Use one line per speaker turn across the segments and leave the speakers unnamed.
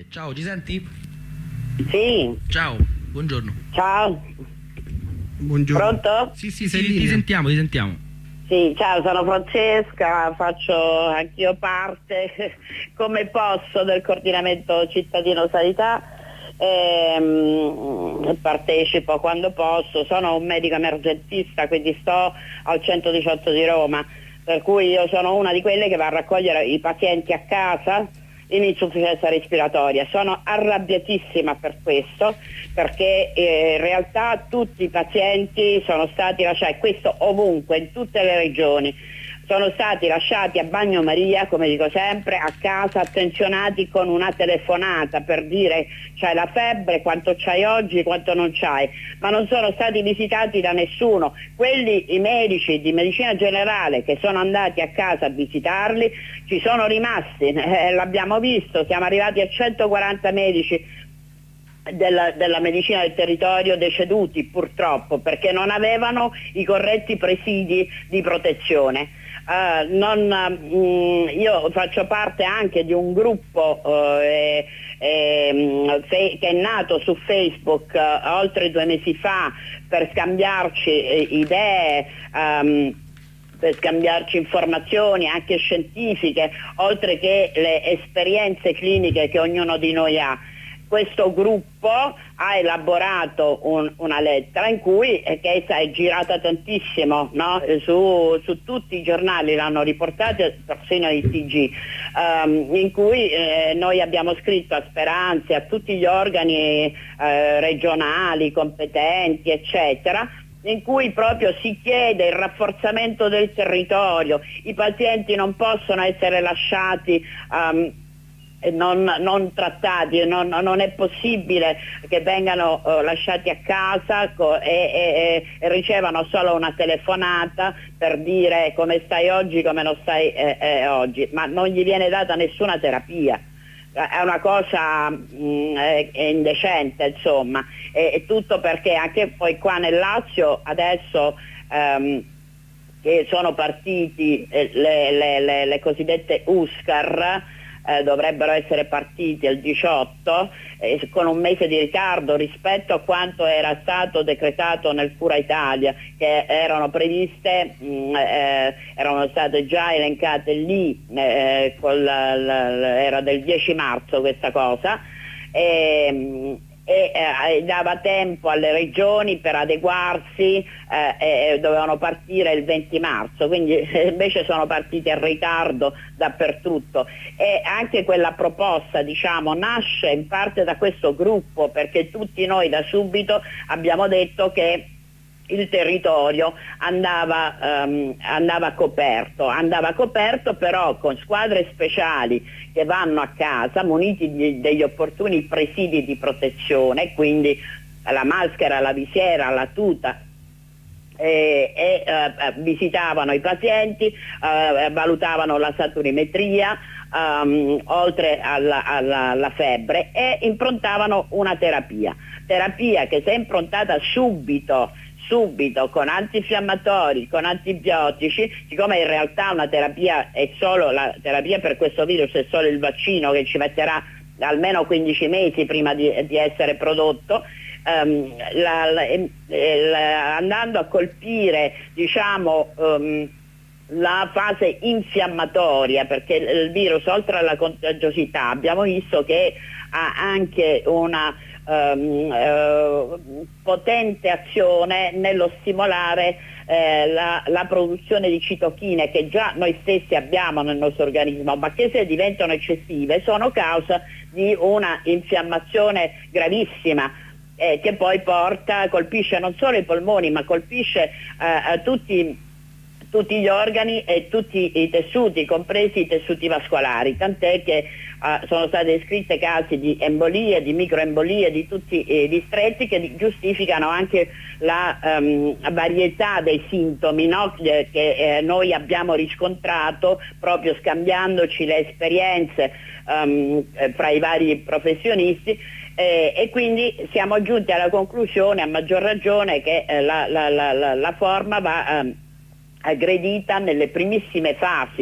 Ciao, ci senti?
Sì.
Ciao, buongiorno.
Ciao.
Buongiorno.
Pronto?
Sì, ti sentiamo.
Sì, ciao, sono Francesca, faccio anch'io parte, come posso, del coordinamento cittadino sanità, partecipo quando posso, sono un medico emergentista, quindi sto al 118 di Roma, per cui io sono una di quelle che va a raccogliere i pazienti a casa in insufficienza respiratoria. Sono arrabbiatissima per questo, perché in realtà tutti i pazienti sono stati lasciati, questo ovunque, in tutte le regioni, sono stati lasciati a bagnomaria, come dico sempre, a casa, attenzionati con una telefonata per dire c'hai la febbre, quanto c'hai oggi, quanto non c'hai, ma non sono stati visitati da nessuno. Quelli, i medici di medicina generale che sono andati a casa a visitarli, ci sono rimasti, l'abbiamo visto, siamo arrivati a 140 medici della medicina del territorio deceduti, purtroppo, perché non avevano i corretti presidi di protezione. Io faccio parte anche di un gruppo che è nato su Facebook oltre 2 mesi fa per scambiarci idee, per scambiarci informazioni anche scientifiche, oltre che le esperienze cliniche che ognuno di noi ha. Questo gruppo ha elaborato una lettera in cui, che è girata tantissimo, no? Su tutti i giornali l'hanno riportata, persino il TG, in cui noi abbiamo scritto a Speranza, a tutti gli organi regionali competenti, eccetera, in cui proprio si chiede il rafforzamento del territorio. I pazienti non possono essere lasciati non trattati, non è possibile che vengano lasciati a casa e ricevano solo una telefonata per dire come stai oggi, come non stai oggi, ma non gli viene data nessuna terapia. È una cosa indecente, insomma, e tutto perché anche poi qua nel Lazio adesso che sono partiti le cosiddette USCAR, dovrebbero essere partiti il 18 con un mese di ritardo rispetto a quanto era stato decretato nel Cura Italia, che erano previste, erano state già elencate lì, era del 10 marzo questa cosa, e dava tempo alle regioni per adeguarsi, dovevano partire il 20 marzo, quindi invece sono partiti in ritardo dappertutto. E anche quella proposta, diciamo, nasce in parte da questo gruppo, perché tutti noi da subito abbiamo detto che il territorio andava coperto però con squadre speciali che vanno a casa muniti degli opportuni presidi di protezione, quindi la maschera, la visiera, la tuta, visitavano i pazienti, valutavano la saturimetria, oltre alla febbre, e improntavano una terapia che se improntata subito con antinfiammatori, con antibiotici, siccome in realtà una terapia la terapia per questo virus è solo il vaccino, che ci metterà almeno 15 mesi prima di essere prodotto, andando a colpire, diciamo, la fase infiammatoria, perché il virus, oltre alla contagiosità, abbiamo visto che ha anche una potente azione nello stimolare la produzione di citochine, che già noi stessi abbiamo nel nostro organismo, ma che se diventano eccessive sono causa di una infiammazione gravissima, che poi colpisce non solo i polmoni, ma colpisce tutti gli organi e tutti i tessuti, compresi i tessuti vascolari, tant'è che sono state descritte casi di embolie, di microembolie di tutti i distretti, che giustificano anche la varietà dei sintomi, no? Che noi abbiamo riscontrato proprio scambiandoci le esperienze fra i vari professionisti, e quindi siamo giunti alla conclusione, a maggior ragione, che la forma va aggredita nelle primissime fasi,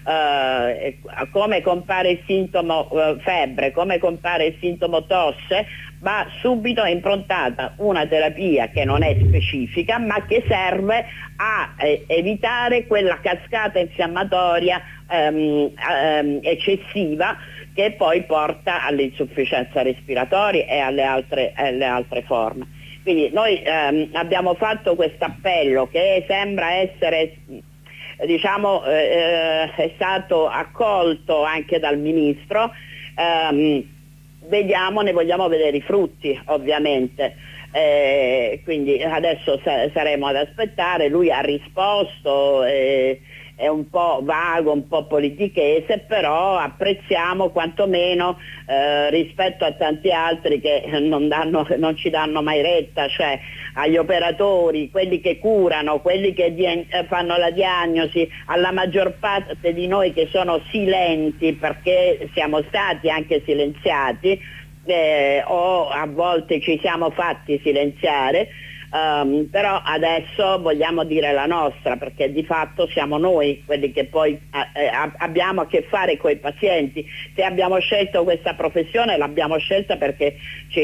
come compare il sintomo febbre, come compare il sintomo tosse, va subito improntata una terapia che non è specifica ma che serve a evitare quella cascata infiammatoria eccessiva che poi porta all'insufficienza respiratoria e alle altre forme. Quindi noi abbiamo fatto questo appello che sembra essere, diciamo, è stato accolto anche dal Ministro. Vediamo, ne vogliamo vedere i frutti ovviamente, quindi adesso saremo ad aspettare. Lui ha risposto, è un po' vago, un po' politichese, però apprezziamo quantomeno rispetto a tanti altri che non ci danno mai retta, cioè agli operatori, quelli che curano, quelli che fanno la diagnosi, alla maggior parte di noi che sono silenti perché siamo stati anche silenziati o a volte ci siamo fatti silenziare. Però adesso vogliamo dire la nostra, perché di fatto siamo noi quelli che poi abbiamo a che fare con i pazienti. Se abbiamo scelto questa professione l'abbiamo scelta perché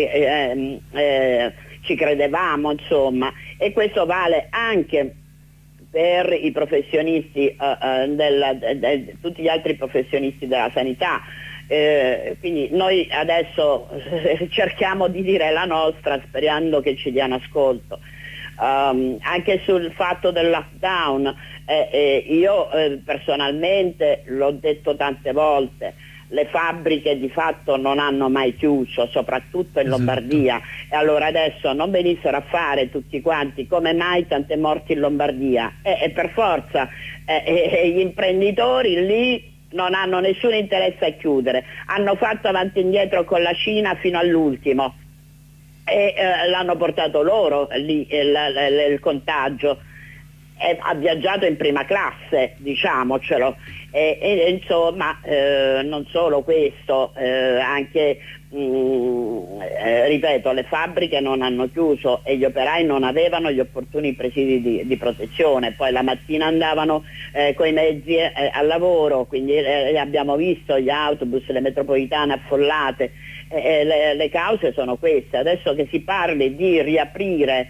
ci credevamo, insomma, e questo vale anche per i professionisti, tutti gli altri professionisti della sanità. Quindi noi adesso cerchiamo di dire la nostra sperando che ci diano ascolto. Anche sul fatto del lockdown, io personalmente l'ho detto tante volte, le fabbriche di fatto non hanno mai chiuso, soprattutto in Lombardia, e allora adesso non venissero a fare tutti quanti come mai tante morti in Lombardia, e per forza gli imprenditori lì non hanno nessun interesse a chiudere, hanno fatto avanti e indietro con la Cina fino all'ultimo e l'hanno portato loro lì il contagio, ha viaggiato in prima classe, diciamocelo, e insomma non solo questo, anche ripeto, le fabbriche non hanno chiuso e gli operai non avevano gli opportuni presidi di protezione, poi la mattina andavano coi mezzi al lavoro, quindi abbiamo visto gli autobus, le metropolitane affollate. Le cause sono queste. Adesso che si parli di riaprire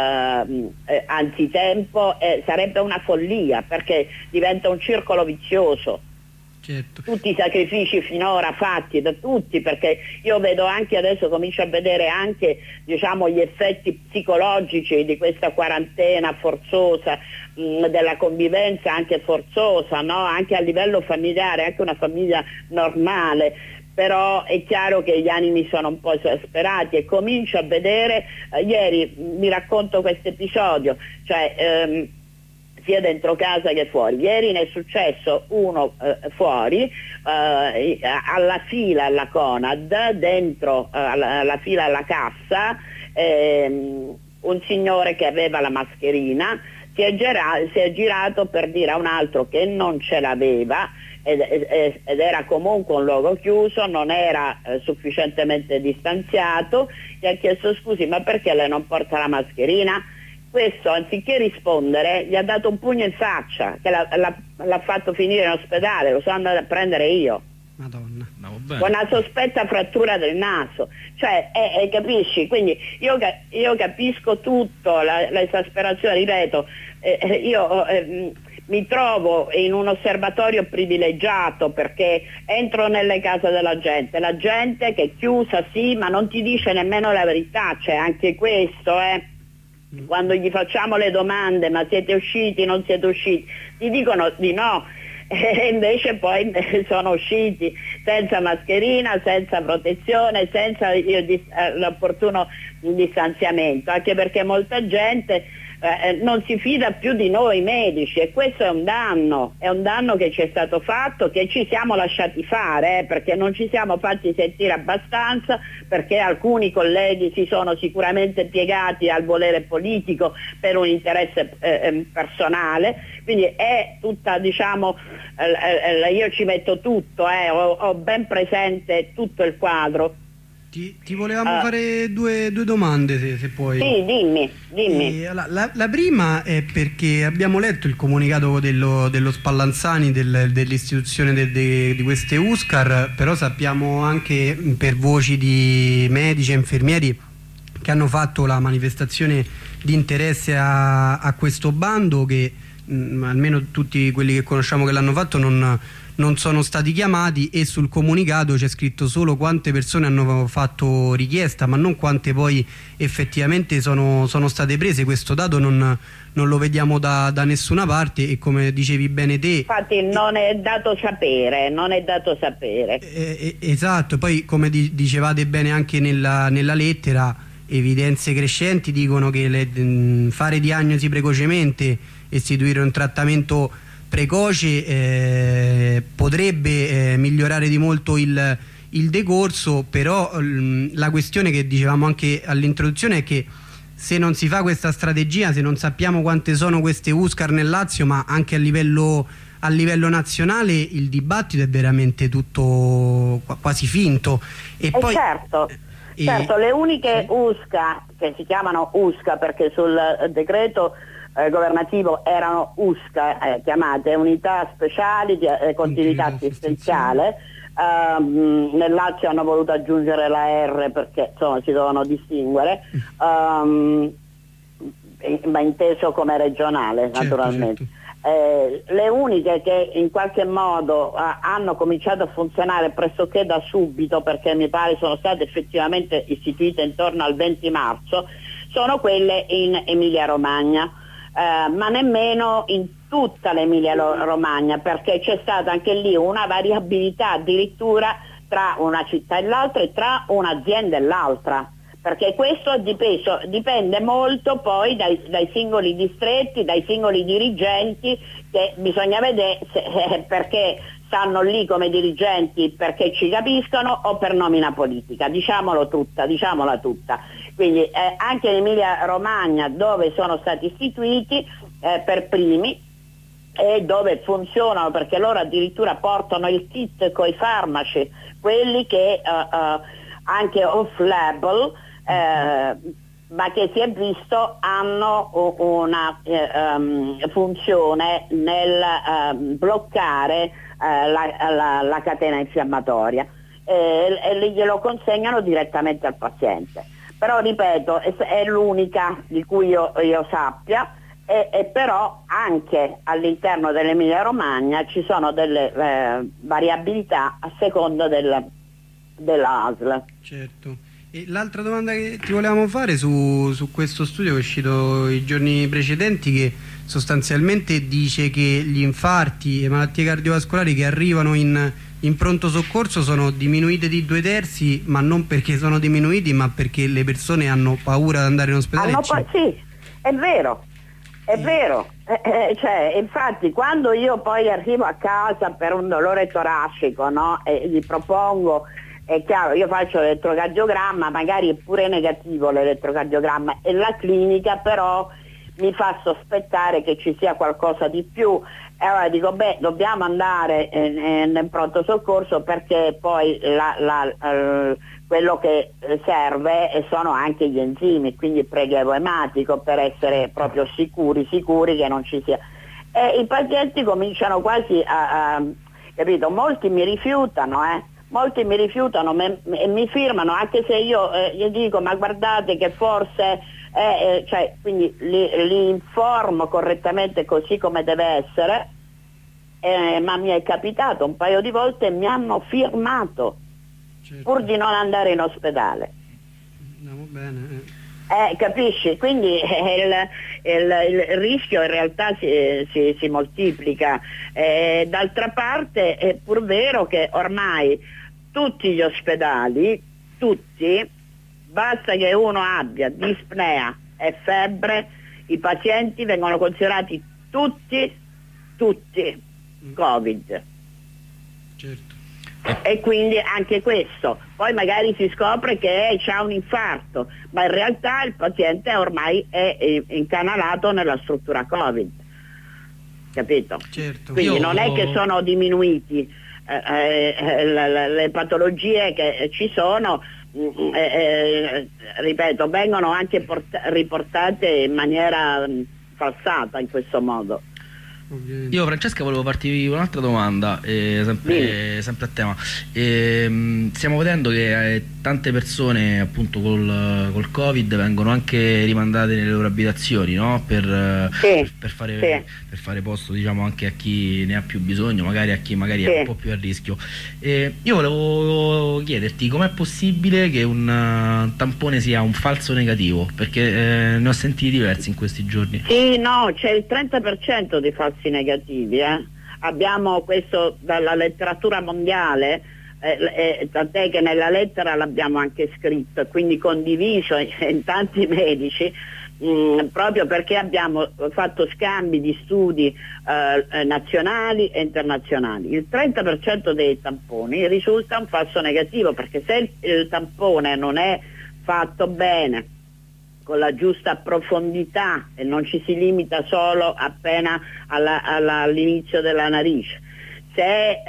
anzitempo sarebbe una follia, perché diventa un circolo vizioso.
Certo.
Tutti i sacrifici finora fatti da tutti, perché io vedo anche adesso, comincio a vedere anche, diciamo, gli effetti psicologici di questa quarantena forzosa, della convivenza anche forzosa, no? Anche a livello familiare, anche una famiglia normale. Però è chiaro che gli animi sono un po' esasperati e comincio a vedere, ieri mi racconto questo episodio, cioè sia dentro casa che fuori. Ieri ne è successo uno fuori, alla fila alla Conad, dentro alla fila alla cassa, un signore che aveva la mascherina si è girato per dire a un altro che non ce l'aveva, ed era comunque un luogo chiuso, non era sufficientemente distanziato, gli ha chiesto scusi, ma perché lei non porta la mascherina? Questo, anziché rispondere, gli ha dato un pugno in faccia che l'ha fatto finire in ospedale, lo sono andata a prendere io.
Madonna.
No, bene.
Con una sospetta frattura del naso, cioè capisci? Quindi io capisco tutto, l'esasperazione, ripeto, io mi trovo in un osservatorio privilegiato perché entro nelle case della gente, la gente che è chiusa sì, ma non ti dice nemmeno la verità, c'è anche questo, quando gli facciamo le domande, ma siete usciti, non siete usciti, ti dicono di no, e invece poi sono usciti senza mascherina, senza protezione, senza l'opportuno distanziamento, anche perché molta gente non si fida più di noi medici, e questo è un danno che ci è stato fatto, che ci siamo lasciati fare, perché non ci siamo fatti sentire abbastanza, perché alcuni colleghi si sono sicuramente piegati al volere politico per un interesse personale, quindi è tutta, diciamo, io ci metto tutto, ho ben presente tutto il quadro.
Ti volevamo fare due domande, se puoi.
Sì, dimmi.
La prima è perché abbiamo letto il comunicato dello Spallanzani dell'istituzione di queste USCAR, però sappiamo anche per voci di medici e infermieri che hanno fatto la manifestazione di interesse a questo bando, che almeno tutti quelli che conosciamo che l'hanno fatto non sono stati chiamati, e sul comunicato c'è scritto solo quante persone hanno fatto richiesta, ma non quante poi effettivamente sono state prese. Questo dato non lo vediamo da nessuna parte, e come dicevi bene te,
infatti non è dato sapere.
Esatto. Poi, come dicevate bene anche nella lettera, evidenze crescenti dicono che fare diagnosi precocemente, istituire un trattamento precoce potrebbe migliorare di molto il decorso, però la questione che dicevamo anche all'introduzione è che se non si fa questa strategia, se non sappiamo quante sono queste USCAR nel Lazio, ma anche a livello nazionale, il dibattito è veramente tutto quasi finto. E poi,
certo, le uniche USCA, che si chiamano USCA perché sul decreto governativo erano USCA, chiamate unità speciali di continuità assistenziale. Nel Lazio hanno voluto aggiungere la R perché insomma si devono distinguere, ma inteso come regionale, naturalmente. Certo. Le uniche che in qualche modo hanno cominciato a funzionare pressoché da subito, perché mi pare sono state effettivamente istituite intorno al 20 marzo, sono quelle in Emilia Romagna. Ma nemmeno in tutta l'Emilia Romagna, perché c'è stata anche lì una variabilità addirittura tra una città e l'altra e tra un'azienda e l'altra, perché questo dipende molto poi dai singoli distretti, dai singoli dirigenti, che bisogna vedere perché stanno lì come dirigenti perché ci capiscono o per nomina politica, diciamola tutta. Quindi anche in Emilia Romagna, dove sono stati istituiti per primi e dove funzionano, perché loro addirittura portano il kit coi farmaci, quelli che anche off-label, ma che si è visto hanno una funzione nel bloccare la catena infiammatoria, e glielo consegnano direttamente al paziente. Però ripeto, è l'unica di cui io sappia, e però anche all'interno dell'Emilia Romagna ci sono delle variabilità a seconda della ASL.
Certo. E l'altra domanda che ti volevamo fare su questo studio che è uscito i giorni precedenti, che sostanzialmente dice che gli infarti e malattie cardiovascolari che arrivano in pronto soccorso sono diminuite di 2/3, ma non perché sono diminuiti, ma perché le persone hanno paura di andare in ospedale.
Sì, è vero. Cioè, infatti quando io poi arrivo a casa per un dolore toracico, no, e gli propongo, è chiaro, io faccio l'elettrocardiogramma, magari è pure negativo l'elettrocardiogramma, e la clinica però mi fa sospettare che ci sia qualcosa di più, e allora dico dobbiamo andare nel pronto soccorso, perché poi quello che serve sono anche gli enzimi, quindi prelievo ematico, per essere proprio sicuri che non ci sia. E i pazienti cominciano quasi capito, molti mi rifiutano e mi firmano, anche se io gli dico ma guardate che forse cioè, quindi li informo correttamente così come deve essere, ma mi è capitato un paio di volte e mi hanno firmato, certo, pur di non andare in ospedale.
Andiamo bene.
Capisci? Quindi il rischio in realtà si moltiplica. D'altra parte è pur vero che ormai tutti gli ospedali, basta che uno abbia dispnea e febbre, i pazienti vengono considerati tutti Covid.
Certo.
E quindi anche questo, poi magari si scopre che c'ha un infarto, ma in realtà il paziente ormai è incanalato nella struttura Covid, capito?
Certo.
Quindi non è che sono diminuiti le patologie che ci sono, ripeto, vengono anche riportate in maniera falsata in questo modo.
Io, Francesca, volevo farti un'altra domanda, sempre a tema. Stiamo vedendo che tante persone appunto col Covid vengono anche rimandate nelle loro abitazioni, no? Per fare posto, diciamo, anche a chi ne ha più bisogno, magari a chi magari è un po' più a rischio. Io volevo chiederti com'è possibile che un tampone sia un falso negativo, perché ne ho sentiti diversi in questi giorni.
Sì, no, c'è il 30% di falsi negativi, abbiamo questo dalla letteratura mondiale, tant'è che nella lettera l'abbiamo anche scritto, quindi condiviso in tanti medici, proprio perché abbiamo fatto scambi di studi nazionali e internazionali. Il 30% dei tamponi risulta un falso negativo, perché se il tampone non è fatto bene, con la giusta profondità, e non ci si limita solo appena all'inizio della narice, se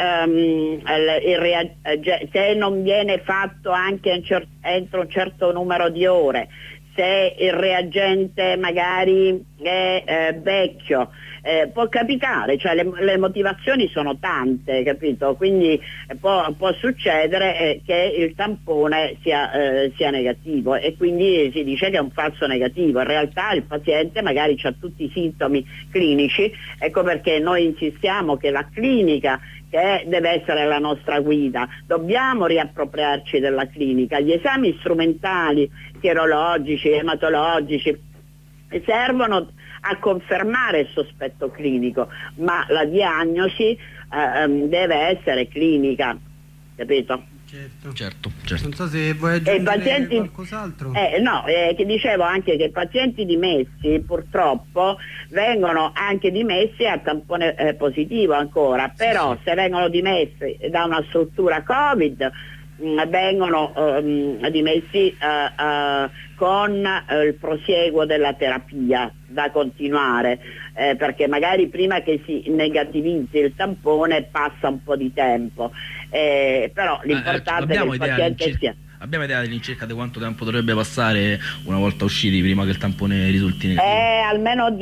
non viene fatto anche entro un certo numero di ore, se il reagente magari è vecchio, può capitare, cioè le motivazioni sono tante, capito? Quindi può succedere che il tampone sia negativo, e quindi si dice che è un falso negativo. In realtà il paziente magari ha tutti i sintomi clinici, ecco perché noi insistiamo che la clinica, che deve essere la nostra guida, dobbiamo riappropriarci della clinica. Gli esami strumentali, sierologici, ematologici, servono a confermare il sospetto clinico, ma la diagnosi deve essere clinica, capito?
Certo.
Non so se vuoi aggiungere qualcos'altro.
Che dicevo anche che i pazienti dimessi purtroppo vengono anche dimessi a tampone positivo ancora, però se vengono dimessi da una struttura Covid, vengono dimessi con il prosieguo della terapia da continuare, perché magari prima che si negativizzi il tampone passa un po' di tempo, però l'importante è che il paziente sia...
Abbiamo idea dell'incirca di quanto tempo dovrebbe passare una volta usciti prima che il tampone risulti negativo?
Almeno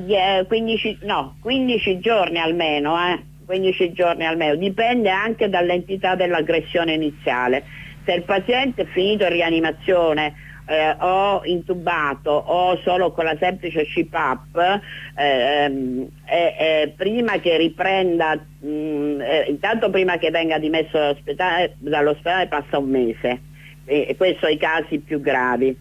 15 giorni almeno, 15 giorni almeno, dipende anche dall'entità dell'aggressione iniziale. Se il paziente è finito in rianimazione o intubato o solo con la semplice CPAP, prima che riprenda, intanto prima che venga dimesso dall'ospedale passa un mese, e questo ai casi più gravi.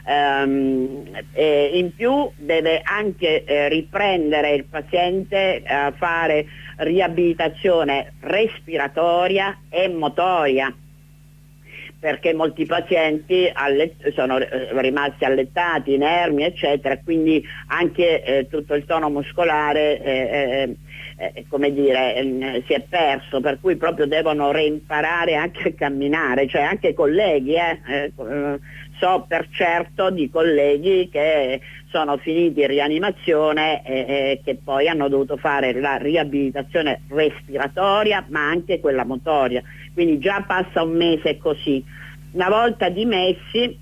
In più deve anche riprendere il paziente a fare riabilitazione respiratoria e motoria, perché molti pazienti sono rimasti allettati, inermi, eccetera, quindi anche tutto il tono muscolare si è perso, per cui proprio devono reimparare anche a camminare, cioè anche colleghi, so per certo di colleghi che sono finiti in rianimazione e che poi hanno dovuto fare la riabilitazione respiratoria ma anche quella motoria, quindi già passa un mese così. Una volta dimessi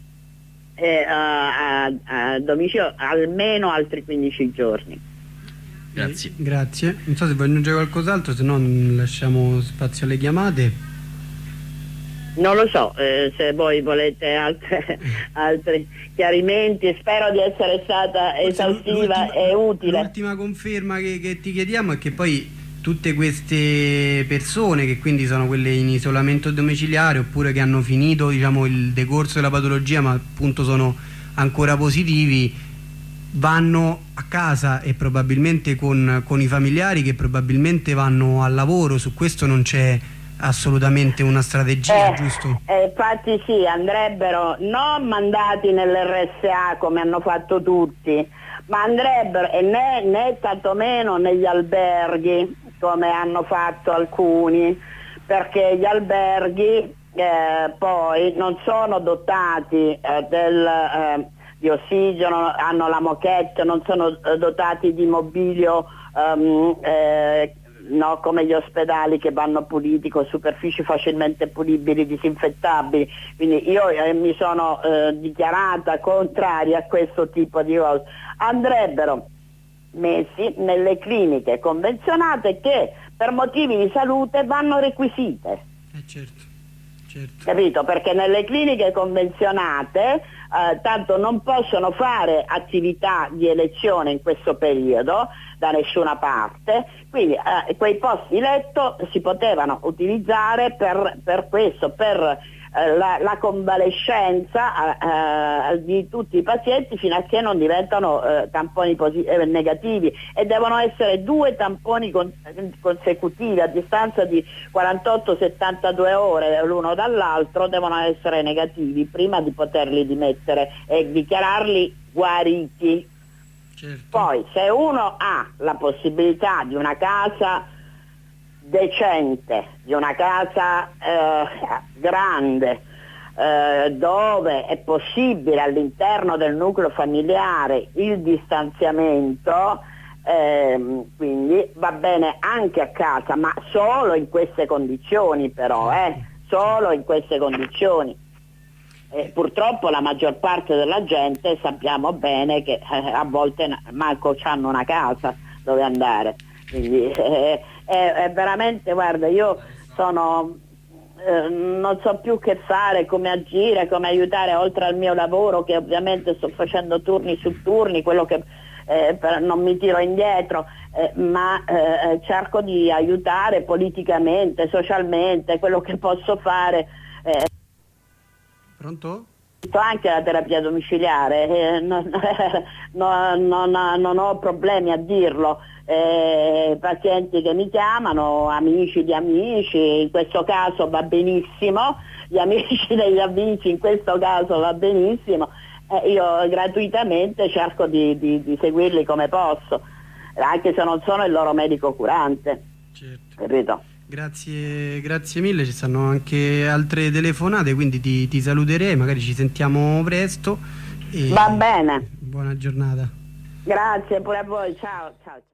a domicilio almeno altri 15 giorni.
Grazie. Non so se vuoi aggiungere qualcos'altro, se no lasciamo spazio alle chiamate.
Non lo so, se voi volete altri chiarimenti. Spero di essere stata esaustiva e utile.
L'ultima conferma che ti chiediamo è che poi tutte queste persone, che quindi sono quelle in isolamento domiciliare oppure che hanno finito, diciamo, il decorso della patologia ma appunto sono ancora positivi, vanno a casa e probabilmente con i familiari che probabilmente vanno al lavoro. Su questo non c'è assolutamente una strategia, giusto?
Infatti sì, andrebbero non mandati nell'RSA come hanno fatto tutti, ma andrebbero, e né tantomeno negli alberghi come hanno fatto alcuni, perché gli alberghi poi non sono dotati di ossigeno, hanno la moquette, non sono dotati di mobilio no, come gli ospedali che vanno puliti con superfici facilmente pulibili, disinfettabili. Quindi io mi sono dichiarata contraria a questo tipo di cose. Andrebbero messi nelle cliniche convenzionate che per motivi di salute vanno requisite.
Certo.
Capito? Perché nelle cliniche convenzionate tanto non possono fare attività di elezione in questo periodo da nessuna parte, quindi quei posti letto si potevano utilizzare per questo, per la convalescenza di tutti i pazienti fino a che non diventano tamponi negativi, e devono essere 2 tamponi consecutivi a distanza di 48-72 ore l'uno dall'altro, devono essere negativi prima di poterli dimettere e dichiararli guariti.
Certo.
Poi se uno ha la possibilità di una casa decente, di una casa grande, dove è possibile all'interno del nucleo familiare il distanziamento, quindi va bene anche a casa, ma solo in queste condizioni però, solo in queste condizioni. Purtroppo la maggior parte della gente sappiamo bene che a volte manco c'hanno una casa dove andare, quindi è veramente, guarda, io sono non so più che fare, come agire, come aiutare, oltre al mio lavoro che ovviamente sto facendo turni su turni, quello che non mi tiro indietro, ma cerco di aiutare politicamente, socialmente, quello che posso fare.
Pronto?
Anche la terapia domiciliare, non ho problemi a dirlo. Pazienti che mi chiamano, amici di amici, in questo caso va benissimo, gli amici degli amici in questo caso va benissimo, io gratuitamente cerco di seguirli come posso, anche se non sono il loro medico curante.
Certo.
Capito?
Grazie mille, ci stanno anche altre telefonate, quindi ti saluterei, magari ci sentiamo presto.
Va bene.
Buona giornata.
Grazie pure a voi, ciao.